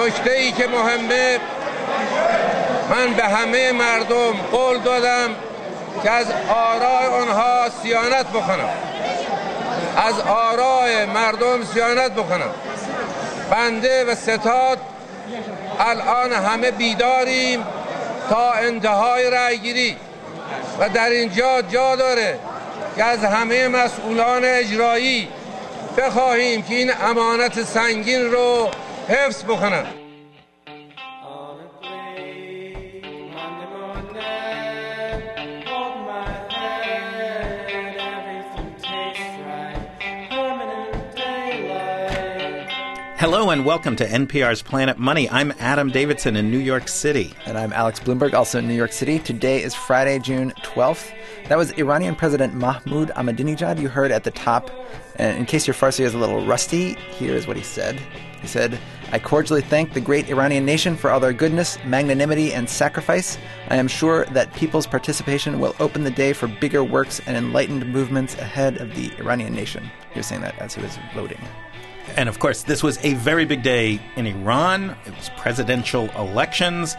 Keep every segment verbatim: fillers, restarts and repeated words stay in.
نکته‌ای که مهمه، من به همه مردم قول دادم که از آرای آنها صیانت بکنم، از آرای مردم صیانت بکنم. بنده و ستاد الان همه بیداریم تا انتهای رأیگیری و در اینجا جا داره که از همه مسئولان اجرایی بخواهیم که این امانت سنگین رو حفظ بکنن. Hello and welcome to N P R's Planet Money. I'm Adam Davidson in New York City. And I'm Alex Bloomberg, also in New York City. Today is Friday, June twelfth. That was Iranian President Mahmoud Ahmadinejad you heard at the top. And in case your Farsi is a little rusty, here is what he said. He said, I cordially thank the great Iranian nation for all their goodness, magnanimity, and sacrifice. I am sure that people's participation will open the day for bigger works and enlightened movements ahead of the Iranian nation. He was saying that as he was voting. And, of course, this was a very big day in Iran. It was presidential elections,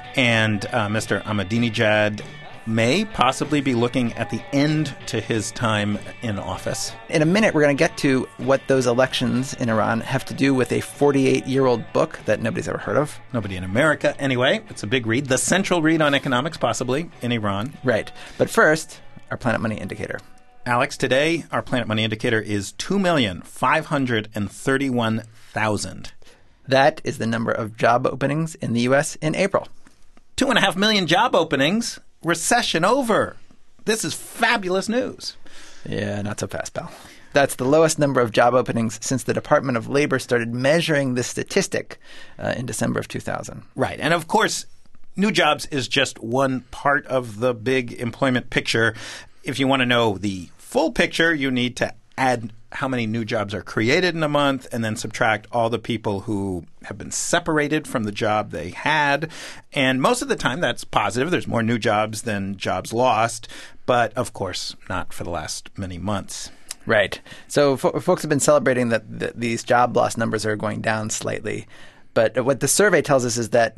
and uh, Mister Ahmadinejad may possibly be looking at the end to his time in office. In a minute, we're going to get to what those elections in Iran have to do with a forty-eight-year-old book that nobody's ever heard of. Nobody in America. Anyway, it's a big read. The central read on economics, possibly, in Iran. Right. But first, our Planet Money indicator. Alex, today our Planet Money indicator is two million five hundred thirty-one thousand. That is the number of job openings in the U S in April. Two and a half million job openings. Recession over. This is fabulous news. Yeah, not so fast, pal. That's the lowest number of job openings since the Department of Labor started measuring this statistic uh, in December of two thousand. Right. And of course, new jobs is just one part of the big employment picture. If you want to know the full picture, you need to add how many new jobs are created in a month and then subtract all the people who have been separated from the job they had. And most of the time, that's positive. There's more new jobs than jobs lost. But, of course, not for the last many months. Right. So fo- folks have been celebrating that th- these job loss numbers are going down slightly. But what the survey tells us is that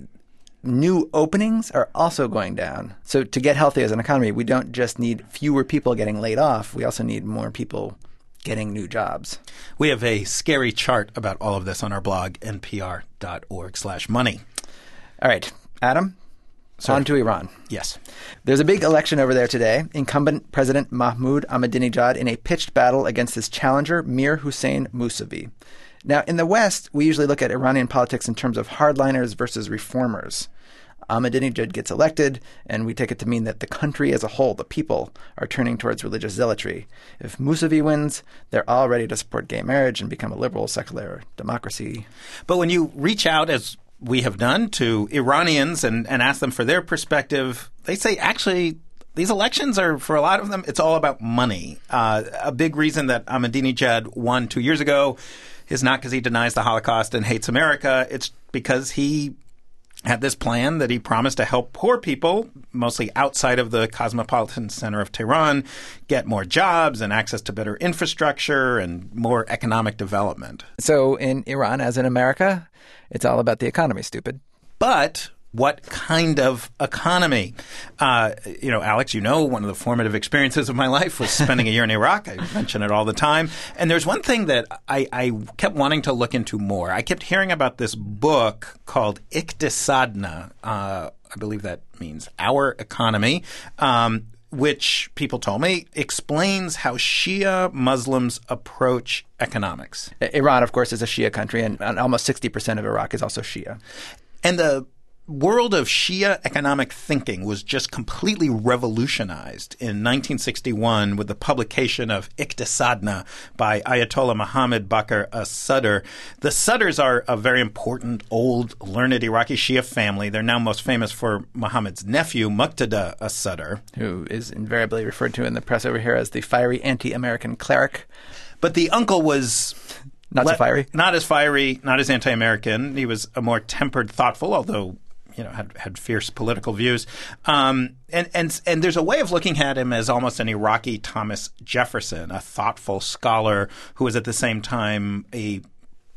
new openings are also going down. So to get healthy as an economy, we don't just need fewer people getting laid off. We also need more people getting new jobs. We have a scary chart about all of this on our blog, npr.org slash money. All right. Adam, Sir. On to Iran. Yes. There's a big election over there today. Incumbent President Mahmoud Ahmadinejad in a pitched battle against his challenger, Mir Hossein Mousavi. Now, in the West, we usually look at Iranian politics in terms of hardliners versus reformers. Ahmadinejad gets elected, and we take it to mean that the country as a whole, the people, are turning towards religious zealotry. If Mousavi wins, they're all ready to support gay marriage and become a liberal, secular democracy. But when you reach out, as we have done, to Iranians and, and ask them for their perspective, they say, actually, these elections are, for a lot of them, it's all about money. Uh, a big reason that Ahmadinejad won two years ago is not because he denies the Holocaust and hates America. It's because he had this plan that he promised to help poor people, mostly outside of the cosmopolitan center of Tehran, get more jobs and access to better infrastructure and more economic development. So in Iran, as in America, it's all about the economy, stupid. But what kind of economy? Uh, you know, Alex, you know, one of the formative experiences of my life was spending a year in Iraq. I mention it all the time. And there's one thing that I, I kept wanting to look into more. I kept hearing about this book called Iqtisadna. Uh, I believe that means our economy, um, which people told me explains how Shia Muslims approach economics. Iran, of course, is a Shia country, and almost sixty percent of Iraq is also Shia. And the world of Shia economic thinking was just completely revolutionized in nineteen sixty-one with the publication of Iqtisadna by Ayatollah Mohammad Baqir as-Sadr. The Sadrs are a very important, old, learned Iraqi Shia family. They're now most famous for Muhammad's nephew, Muqtada as-Sadr, who is invariably referred to in the press over here as the fiery anti-American cleric. But the uncle was not le- so fiery. Not as fiery, not as anti-American. He was a more tempered, thoughtful, although you know, had, had fierce political views. Um, and, and, and there's a way of looking at him as almost an Iraqi Thomas Jefferson, a thoughtful scholar who was at the same time a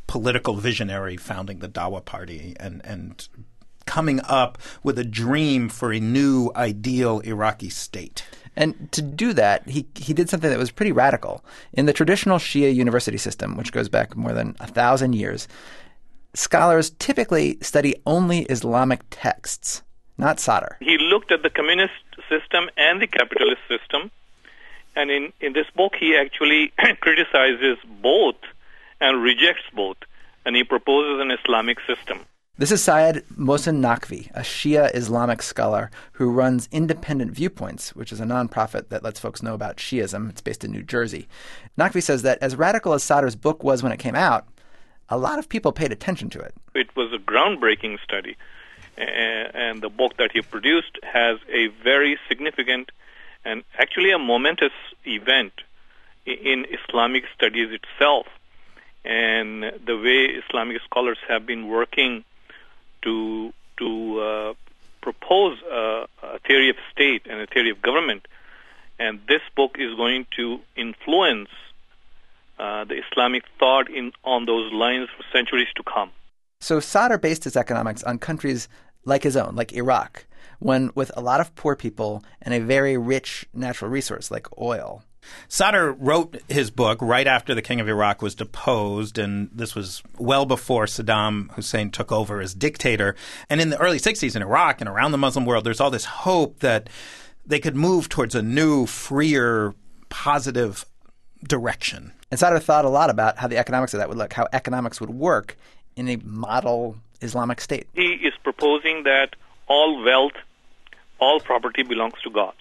political visionary founding the Dawa Party and, and coming up with a dream for a new ideal Iraqi state. And to do that, he he did something that was pretty radical. In the traditional Shia university system, which goes back more than a thousand years, scholars typically study only Islamic texts, not Sadr. He looked at the communist system and the capitalist system, and in, in this book he actually criticizes both and rejects both, and he proposes an Islamic system. This is Syed Mohsen Naqvi, a Shia Islamic scholar who runs Independent Viewpoints, which is a nonprofit that lets folks know about Shiism. It's based in New Jersey. Naqvi says that as radical as Sadr's book was when it came out, a lot of people paid attention to it. It was a groundbreaking study, and the book that he produced has a very significant and actually a momentous event in Islamic studies itself, and the way Islamic scholars have been working to to uh, propose a, a theory of state and a theory of government. And this book is going to influence uh, the Islamic thought in on those lines for centuries to come. So Sadr based his economics on countries like his own, like Iraq, one with a lot of poor people and a very rich natural resource like oil. Sadr wrote his book right after the king of Iraq was deposed, and this was well before Saddam Hussein took over as dictator. And in the early sixties in Iraq and around the Muslim world, there's all this hope that they could move towards a new, freer, positive direction. And Sadr thought a lot about how the economics of that would look, how economics would work in a model Islamic state. He is proposing that all wealth, all property belongs to God.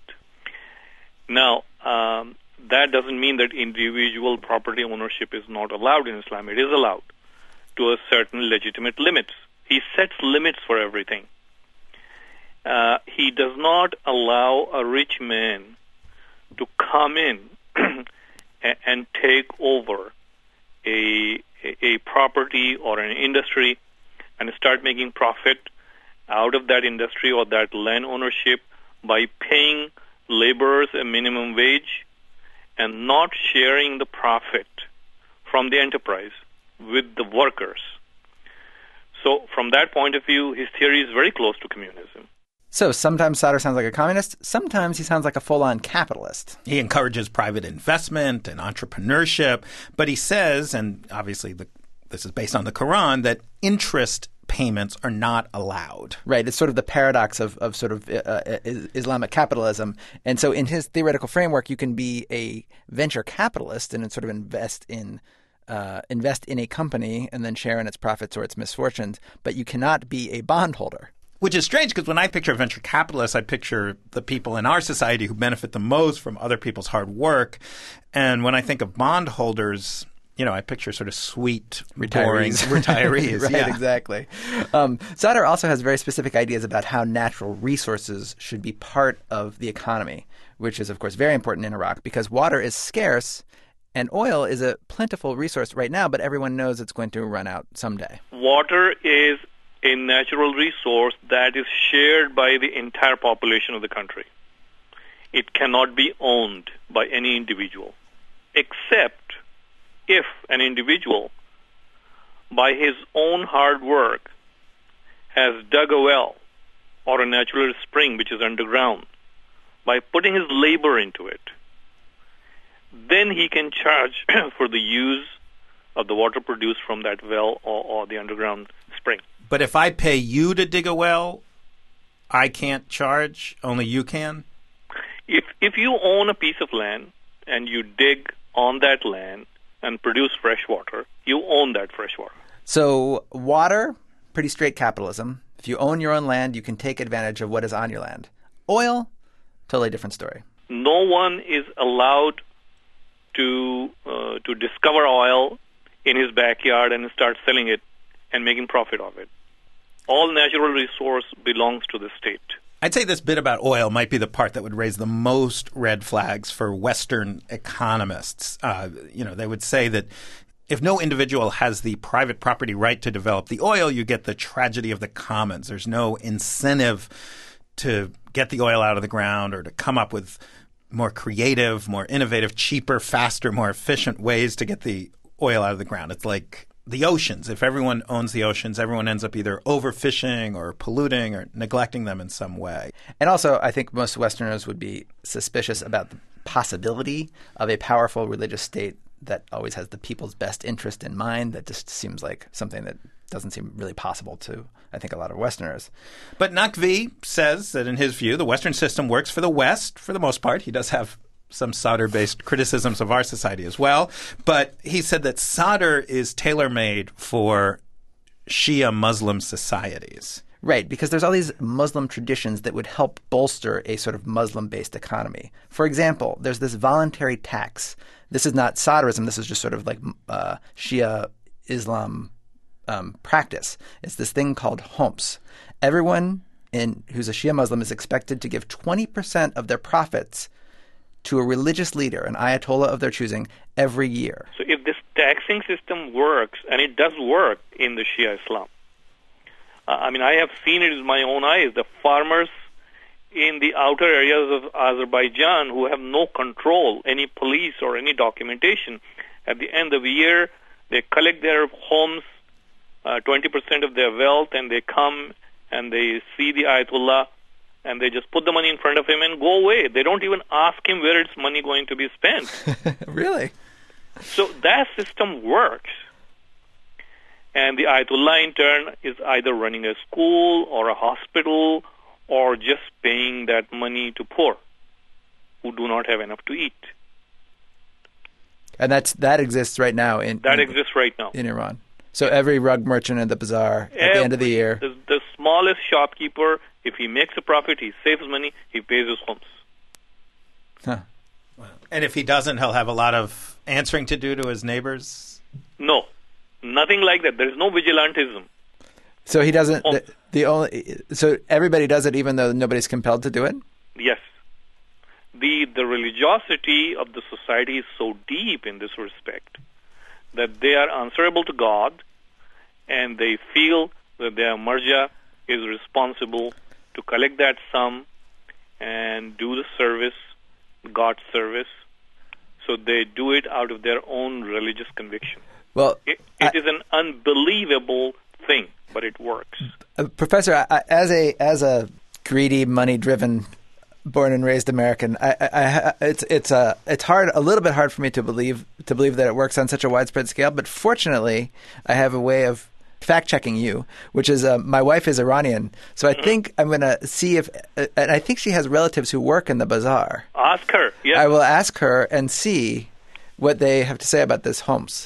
Now, um, that doesn't mean that individual property ownership is not allowed in Islam. It is allowed to a certain legitimate limits. He sets limits for everything. Uh, he does not allow a rich man to come in and take over a, a property or an industry and start making profit out of that industry or that land ownership by paying laborers a minimum wage and not sharing the profit from the enterprise with the workers. So from that point of view, his theory is very close to communism. So sometimes Sadr sounds like a communist. Sometimes he sounds like a full-on capitalist. He encourages private investment and entrepreneurship, but he says, and obviously the, this is based on the Quran, that interest payments are not allowed. Right. It's sort of the paradox of, of sort of uh, Islamic capitalism. And so in his theoretical framework, you can be a venture capitalist and sort of invest in uh, invest in a company and then share in its profits or its misfortunes, but you cannot be a bondholder. Which is strange because when I picture venture capitalists, I picture the people in our society who benefit the most from other people's hard work. And when I think of bondholders, you know, I picture sort of sweet, boring retirees. Right, yeah. Exactly. Um, Sadr also has very specific ideas about how natural resources should be part of the economy, which is, of course, very important in Iraq because water is scarce and oil is a plentiful resource right now, but everyone knows it's going to run out someday. Water is a natural resource that is shared by the entire population of the country. It cannot be owned by any individual, except if an individual, by his own hard work, has dug a well or a natural spring which is underground, by putting his labor into it, then he can charge for the use of the water produced from that well or, or the underground spring. But if I pay you to dig a well, I can't charge, only you can? If if you own a piece of land and you dig on that land and produce fresh water, you own that fresh water. So water, pretty straight capitalism. If you own your own land, you can take advantage of what is on your land. Oil, totally different story. No one is allowed to uh, to discover oil in his backyard and start selling it and making profit of it. All natural resource belongs to the state. I'd say this bit about oil might be the part that would raise the most red flags for Western economists. Uh, you know, they would say that if no individual has the private property right to develop the oil, you get the tragedy of the commons. There's no incentive to get the oil out of the ground or to come up with more creative, more innovative, cheaper, faster, more efficient ways to get the oil out of the ground. It's like the oceans. If everyone owns the oceans, everyone ends up either overfishing or polluting or neglecting them in some way. And also, I think most Westerners would be suspicious about the possibility of a powerful religious state that always has the people's best interest in mind. That just seems like something that doesn't seem really possible to, I think, a lot of Westerners. But Naqvi says that in his view, the Western system works for the West for the most part. He does have some Sadr-based criticisms of our society as well. But he said that Sadr is tailor-made for Shia Muslim societies. Right, because there's all these Muslim traditions that would help bolster a sort of Muslim-based economy. For example, there's this voluntary tax. This is not Sadrism. This is just sort of like uh, Shia Islam um, practice. It's this thing called homs. Everyone in who's a Shia Muslim is expected to give twenty percent of their profits to a religious leader, an Ayatollah of their choosing, every year. So if this taxing system works, and it does work in the Shia Islam, uh, I mean, I have seen it with my own eyes. The farmers in the outer areas of Azerbaijan who have no control, any police or any documentation, at the end of the year, they collect their homes, uh, twenty percent of their wealth, and they come and they see the Ayatollah, and they just put the money in front of him and go away. They don't even ask him where its money going to be spent. Really? So that system works. And the Ayatollah, in turn, is either running a school or a hospital or just paying that money to poor who do not have enough to eat. And that's that exists right now in That in, exists right now. in Iran. So every rug merchant in the bazaar at Every, the end of the year. The, the smallest shopkeeper, if he makes a profit, he saves money, he pays his homes. Huh. And if he doesn't, he'll have a lot of answering to do to his neighbors? No, nothing like that. There is no vigilantism. So he doesn't. The, the only. So everybody does it, even though nobody's compelled to do it. Yes, the the religiosity of the society is so deep in this respect that they are answerable to God, and they feel that their marja is responsible to collect that sum and do the service, God's service. So they do it out of their own religious conviction. Well, it, it I, is an unbelievable thing, but it works. uh, Professor, I, I, as a as a greedy, money-driven, born and raised American, I, I, I, it's it's a it's hard a little bit hard for me to believe to believe that it works on such a widespread scale. But fortunately, I have a way of fact-checking you, which is uh, my wife is Iranian, so I mm-hmm. think I'm going to see if, uh, and I think she has relatives who work in the bazaar. Ask her. Yes. I will ask her and see what they have to say about this homs.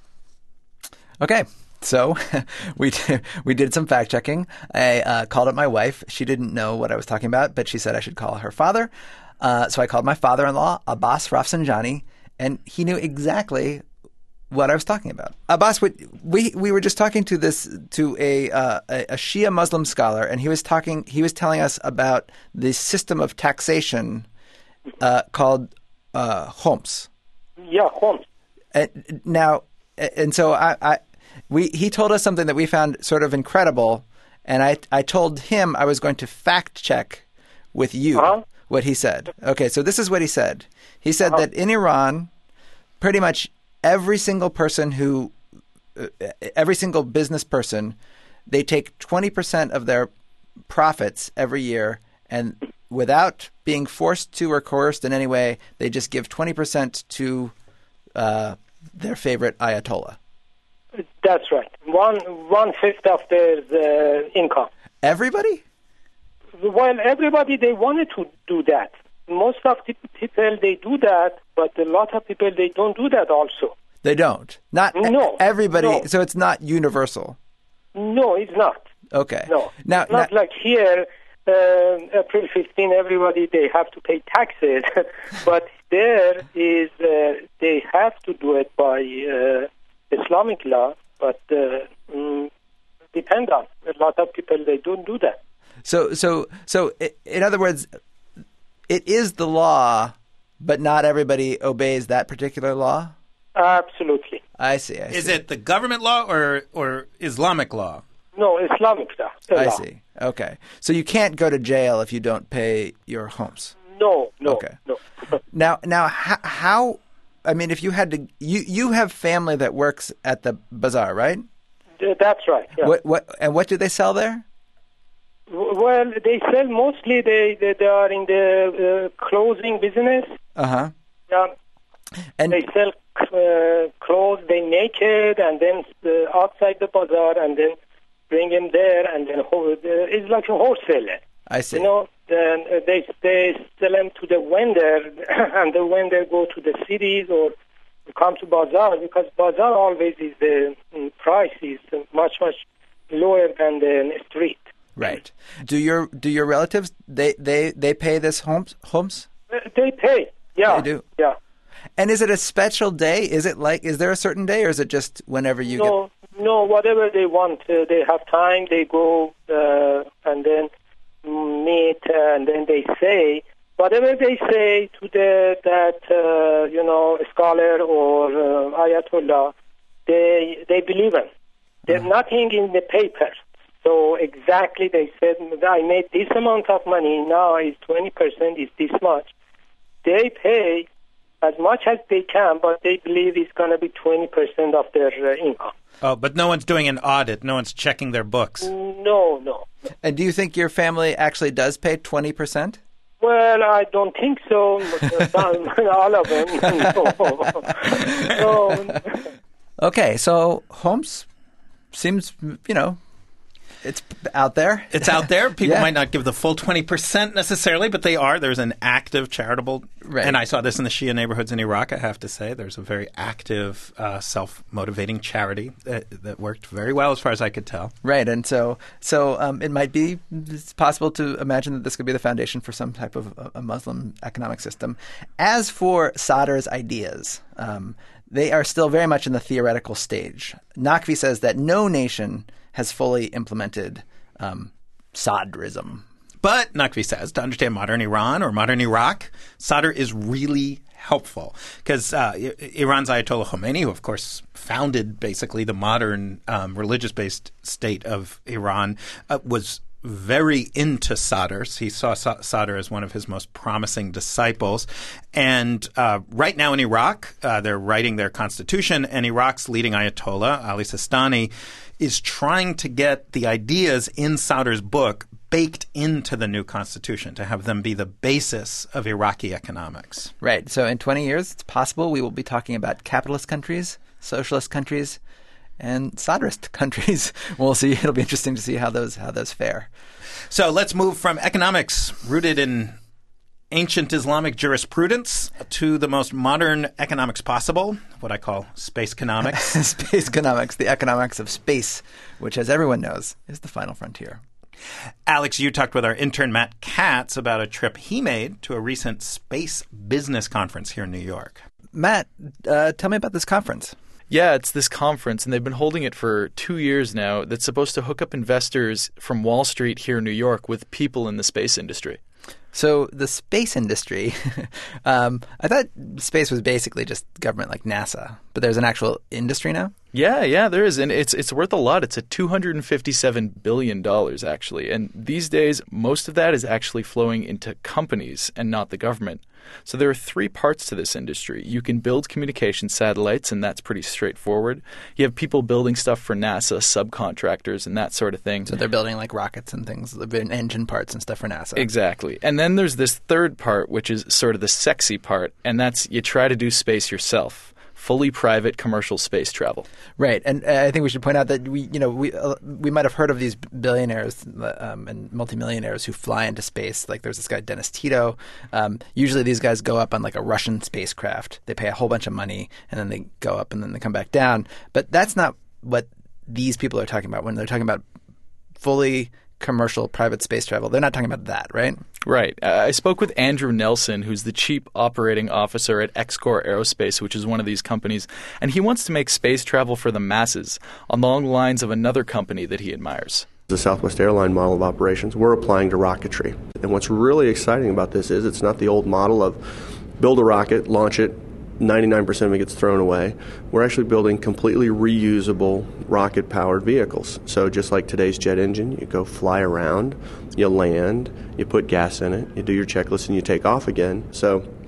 Okay, so we did, we did some fact checking. I uh, called up my wife. She didn't know what I was talking about, but she said I should call her father. Uh, so I called my father-in-law, Abbas Rafsanjani, and he knew exactly what I was talking about. Abbas, we we were just talking to this to a uh, a Shia Muslim scholar, and he was talking. He was telling us about the system of taxation uh, called uh, homs. Yeah, homs. And now, and so I, I, we he told us something that we found sort of incredible, and I I told him I was going to fact check with you uh-huh. what he said. Okay, so this is what he said. He said uh-huh. that in Iran, pretty much every single person who, uh, every single business person, they take twenty percent of their profits every year, and without being forced to or coerced in any way, they just give twenty percent to uh, their favorite Ayatollah. That's right. One one fifth of their uh, income. Everybody? Well, everybody, they wanted to do that. Most of the people, they do that, but a lot of people, they don't do that also. They don't? Not no, everybody? No. So it's not universal? No, it's not. Okay. No. Now, it's not now, like here, uh, April fifteenth, everybody, they have to pay taxes. But there is, uh, they have to do it by uh, Islamic law, but uh, mm, depend on. A lot of people, they don't do that. So, so, so, in other words, it is the law, but not everybody obeys that particular law? Absolutely. I see. I is see. it the government law or, or Islamic law? No, Islamic law. I see. Okay. So you can't go to jail if you don't pay your homes? No, no, okay. no. now, now, how, how I mean, if you had to, you you have family that works at the bazaar, right? That's right. Yeah. What what and what do they sell there? Well, they sell mostly. They they, they are in the uh, clothing business. Uh huh. Yeah. And they sell uh, clothes. They make it and then uh, outside the bazaar and then bring them there and then uh, it's like a wholesaler. I see. You know, then uh, they they sell them to the vendor and the vendor go to the cities or come to bazaar because bazaar always is the um, price is much much lower than the street. Right. Do your do your relatives they they, they pay this homes homes? Uh, they pay. Yeah. They do. Yeah. And is it a special day? Is it like is there a certain day or is it just whenever you no, get? No, whatever they want. Uh, they have time. They go uh, and then meet uh, and then they say whatever they say to the that uh, you know scholar or uh, ayatollah. They they believe them. There's mm-hmm. nothing in the paper. So exactly they said, I made this amount of money, now is twenty percent, is this much. They pay as much as they can, but they believe it's going to be twenty percent of their uh, income. Oh, but no one's doing an audit. No one's checking their books. No, no. And do you think your family actually does pay twenty percent? Well, I don't think so. All of them. No. No. Okay, so Homs seems, you know, it's out there. It's out there. People Yeah. might not give the full twenty percent necessarily, but they are. There's an active charitable, Right. and I saw this in the Shia neighborhoods in Iraq, I have to say. There's a very active, uh, self-motivating charity that, that worked very well as far as I could tell. Right, and so so um, it might be it's possible to imagine that this could be the foundation for some type of a, a Muslim economic system. As for Sadr's ideas, um, they are still very much in the theoretical stage. Naqvi says that no nation has fully implemented um, Sadrism. But, Naqvi says, to understand modern Iran or modern Iraq, Sadr is really helpful because uh, Iran's Ayatollah Khomeini, who, of course, founded basically the modern um, religious-based state of Iran, uh, was very into Sadr. He saw Sadr as one of his most promising disciples. And uh, right now in Iraq, uh, they're writing their constitution, and Iraq's leading Ayatollah, Ali Sistani, is trying to get the ideas in Sadr's book baked into the new constitution to have them be the basis of Iraqi economics. Right. So in twenty years, it's possible we will be talking about capitalist countries, socialist countries, and Sadrist countries. We'll see. It'll be interesting to see how those how those fare. So let's move from economics rooted in ancient Islamic jurisprudence to the most modern economics possible, what I call space economics. Space economics, the economics of space, which, as everyone knows, is the final frontier. Alex, you talked with our intern Matt Katz about a trip he made to a recent space business conference here in New York. Matt, uh, tell me about this conference. Yeah, it's this conference, and they've been holding it for two years now that's supposed to hook up investors from Wall Street here in New York with people in the space industry. So the space industry, um, I thought space was basically just government like NASA, but there's an actual industry now? Yeah, yeah, there is, and it's it's worth a lot. It's at two hundred fifty-seven billion dollars, actually, and these days, most of that is actually flowing into companies and not the government. So there are three parts to this industry. You can build communication satellites, and that's pretty straightforward. You have people building stuff for NASA, subcontractors, and that sort of thing. So they're building like rockets and things, engine parts and stuff for NASA. Exactly. And then there's this third part, which is sort of the sexy part, and that's you try to do space yourself. Fully private commercial space travel. Right, and uh, I think we should point out that we, you know, we uh, we might have heard of these billionaires um, and multimillionaires who fly into space. Like there's this guy Dennis Tito. Um, usually these guys go up on like a Russian spacecraft. They pay a whole bunch of money and then they go up and then they come back down. But that's not what these people are talking about when they're talking about fully commercial private space travel. They're not talking about that, right? Right. Uh, I spoke with Andrew Nelson, who's the chief operating officer at X-Core Aerospace, which is one of these companies, and he wants to make space travel for the masses along the lines of another company that he admires. The Southwest Airline model of operations, we're applying to rocketry. And what's really exciting about this is it's not the old model of build a rocket, launch it, ninety-nine percent of it gets thrown away. We're actually building completely reusable rocket-powered vehicles. So just like today's jet engine, you go fly around, you land, you put gas in it, you do your checklist, and you take off again. So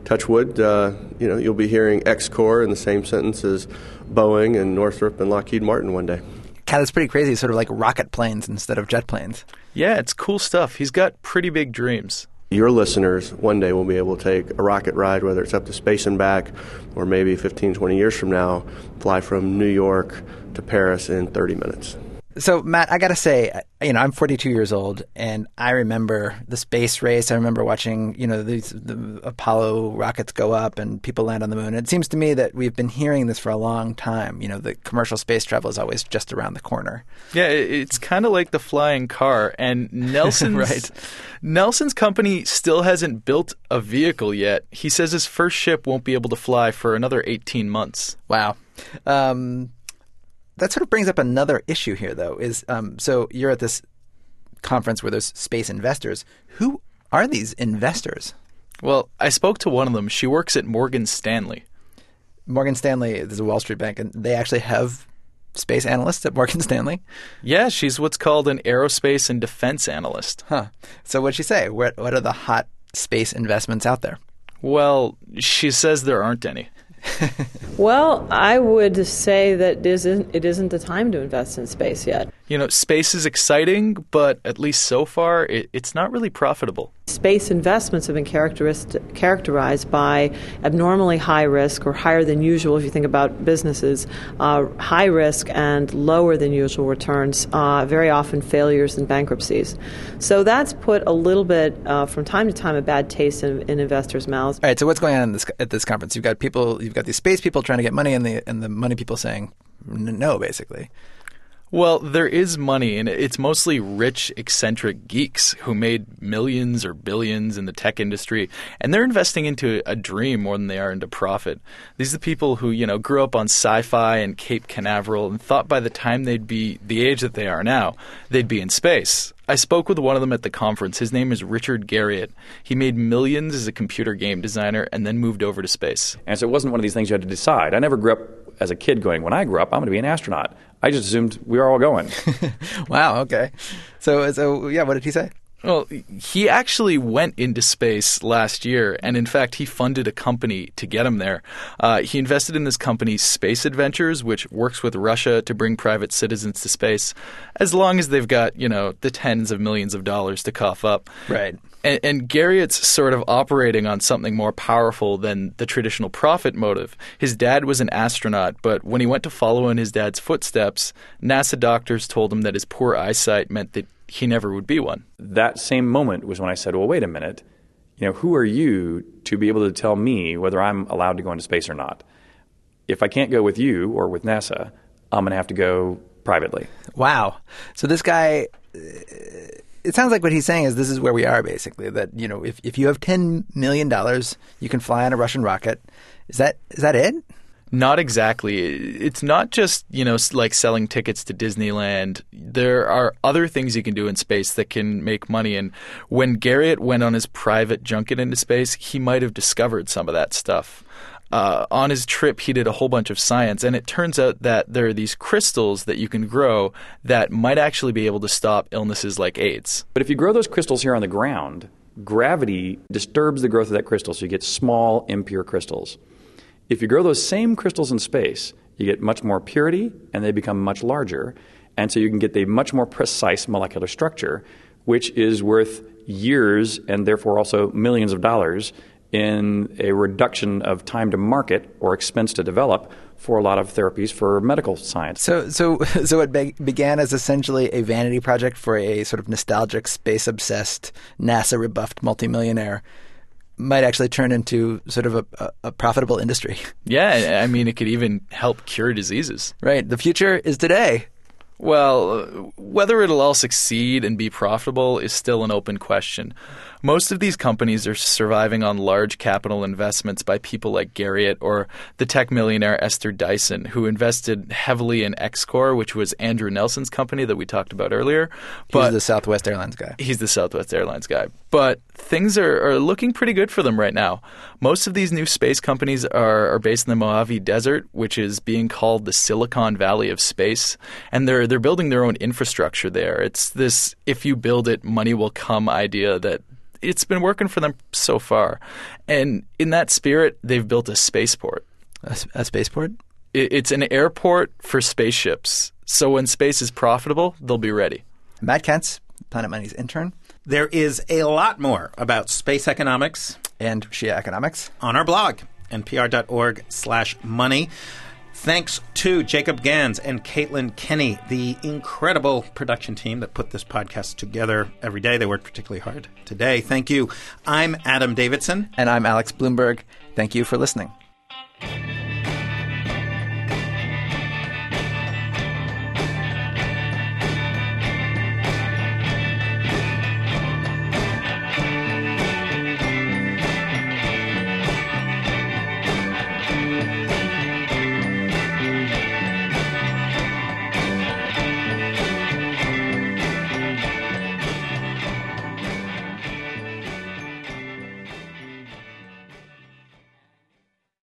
touch wood, uh, you know, you'll be hearing X-Corp in the same sentence as Boeing and Northrop and Lockheed Martin one day. Cat, that's pretty crazy. Sort of like rocket planes instead of jet planes. Yeah, it's cool stuff. He's got pretty big dreams. Your listeners one day will be able to take a rocket ride, whether it's up to space and back, or maybe fifteen, twenty years from now, fly from New York to Paris in thirty minutes. So, Matt, I got to say, you know, I'm forty-two years old, and I remember the space race. I remember watching, you know, these, the Apollo rockets go up and people land on the moon. It seems to me that we've been hearing this for a long time. You know, the commercial space travel is always just around the corner. Yeah, it's kind of like the flying car. And Nelson's, right. Nelson's company still hasn't built a vehicle yet. He says his first ship won't be able to fly for another eighteen months. Wow. Um That sort of brings up another issue here, though, is um, so you're at this conference where there's space investors. Who are these investors? Well, I spoke to one of them. She works at Morgan Stanley. Morgan Stanley is a Wall Street bank, and they actually have space analysts at Morgan Stanley? Yeah, she's what's called an aerospace and defense analyst. Huh. So what'd she say? What, what are the hot space investments out there? Well, she says there aren't any. Well, I would say that it isn't, it isn't the time to invest in space yet. You know, space is exciting, but at least so far, it, it's not really profitable. Space investments have been characteristic, characterized by abnormally high risk, or higher than usual if you think about businesses, uh, high risk and lower than usual returns, uh, very often failures and bankruptcies. So that's put a little bit, uh, from time to time, a bad taste in, in investors' mouths. All right, so what's going on in this, at this conference? You've got people, you've got these space people trying to get money, and the and the money people saying no, basically. Well, there is money, and it's mostly rich, eccentric geeks who made millions or billions in the tech industry, and they're investing into a dream more than they are into profit. These are the people who, you know, grew up on sci-fi and Cape Canaveral and thought by the time they'd be the age that they are now, they'd be in space. I spoke with one of them at the conference. His name is Richard Garriott. He made millions as a computer game designer and then moved over to space. And so it wasn't one of these things you had to decide. I never grew up as a kid going, when I grew up, I'm going to be an astronaut. I just assumed we were all going. Wow, okay. So, so yeah, what did he say? Well, he actually went into space last year, and in fact, he funded a company to get him there. Uh, he invested in this company, Space Adventures, which works with Russia to bring private citizens to space, as long as they've got, you know, the tens of millions of dollars to cough up. Right. And, and Garriott's sort of operating on something more powerful than the traditional profit motive. His dad was an astronaut, but when he went to follow in his dad's footsteps, NASA doctors told him that his poor eyesight meant that he never would be one. That same moment was when I said, well, wait a minute. You know, who are you to be able to tell me whether I'm allowed to go into space or not? If I can't go with you or with NASA, I'm going to have to go privately. Wow. So this guy, it sounds like what he's saying is this is where we are, basically, that, you know, if, if you have ten million dollars, you can fly on a Russian rocket. Is that is that it? Not exactly. It's not just, you know, like selling tickets to Disneyland. There are other things you can do in space that can make money. And when Garriott went on his private junket into space, he might have discovered some of that stuff. Uh, on his trip, he did a whole bunch of science, and it turns out that there are these crystals that you can grow that might actually be able to stop illnesses like AIDS. But if you grow those crystals here on the ground, gravity disturbs the growth of that crystal, so you get small, impure crystals. If you grow those same crystals in space, you get much more purity, and they become much larger, and so you can get a much more precise molecular structure, which is worth years and therefore also millions of dollars in a reduction of time to market or expense to develop for a lot of therapies for medical science. So so, so it be- began as essentially a vanity project for a sort of nostalgic, space-obsessed, NASA-rebuffed multimillionaire, might actually turn into sort of a, a, a profitable industry. Yeah, I mean, it could even help cure diseases. Right. The future is today. Well, whether it'll all succeed and be profitable is still an open question. Most of these companies are surviving on large capital investments by people like Garriott or the tech millionaire Esther Dyson, who invested heavily in X-Corp, which was Andrew Nelson's company that we talked about earlier. But he's the Southwest Airlines guy. He's the Southwest Airlines guy. But things are, are looking pretty good for them right now. Most of these new space companies are, are based in the Mojave Desert, which is being called the Silicon Valley of space. And they're they're building their own infrastructure there. It's this if you build it, money will come idea that it's been working for them so far. And in that spirit, they've built a spaceport. A, a spaceport? It, it's an airport for spaceships. So when space is profitable, they'll be ready. Matt Kentz, Planet Money's intern. There is a lot more about space economics and Shia economics on our blog, npr.org slash money. Thanks to Jacob Gans and Caitlin Kenny, the incredible production team that put this podcast together every day. They worked particularly hard today. Thank you. I'm Adam Davidson. And I'm Alex Bloomberg. Thank you for listening.